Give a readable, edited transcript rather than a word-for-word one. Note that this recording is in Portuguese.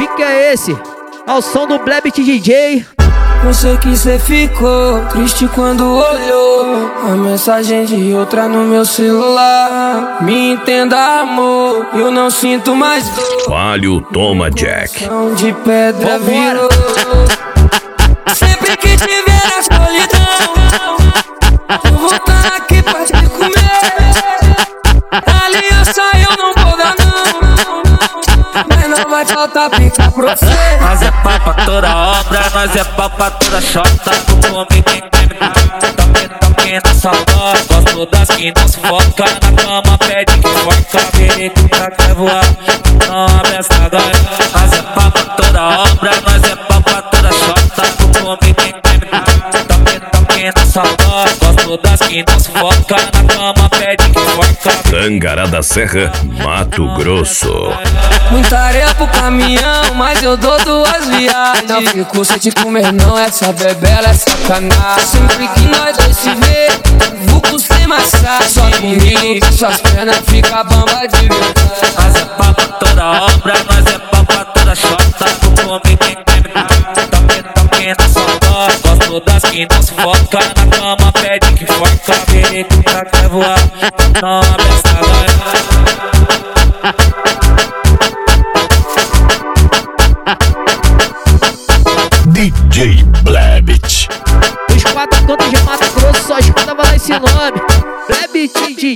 pique é esse? Ao som do Blebit DJ. Eu sei que cê ficou triste quando olhou a mensagem de outra no meu celular. Me entenda, amor, eu não sinto mais dor. Palio Toma Jack. De pedra virou. Sempre que tiver a solidão, vou voltar aqui pra te comer. Aliança eu não vou dar não, mas não vai faltar pica pra você. Nós é pau pra toda obra, nós é pau pra toda chota. Comigo quem toque na saudade. Gosto das que não sufoca, na cama pede que forca. Periquita quer voar, não abre essa gaia. Nós é pau pra toda obra, nós é pau pra toda chota. Comigo quem toque na saudade. Gosto das que não sufoca, na cama pede que forca. Tangará da Serra, Mato Grosso. Muita areia pro caminhão, mas eu dou 2 viagens. Não fico sem te comer não, essa bebela é sacanagem. Sempre que nós dois se vê, vulco sem massagem. Só comigo, suas pernas fica bamba de verdade. Nós é pau pra toda obra, nós é pau pra toda chota. Comigo quem toque na saudade. Gosto das que não sufoca, na cama pede que forca. Periquita quer voar, não abre essa